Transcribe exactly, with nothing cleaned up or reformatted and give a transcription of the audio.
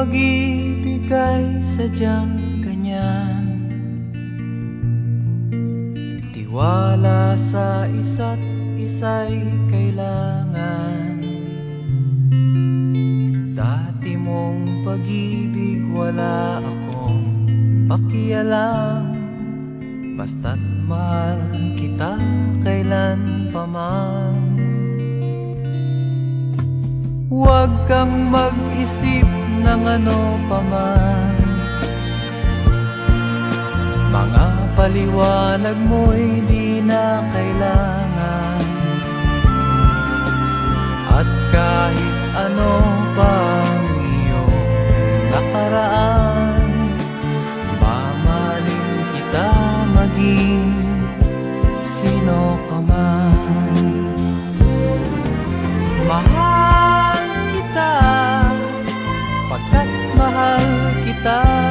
pag-ibig ay sadyang ganyan. Tiwala sa isa't isa'y kailangan. Dati mong pag-ibig wala akong pakialam, basta't mahal kita kailan pa man. Huwag kang mag-isip ng ano pa man, mga paliwanag mo'y di na kailangan. At kahit ano pang iyong nakaraan, mamahalin kita maging sino ka man. Mahal kita pagkat mahal kita.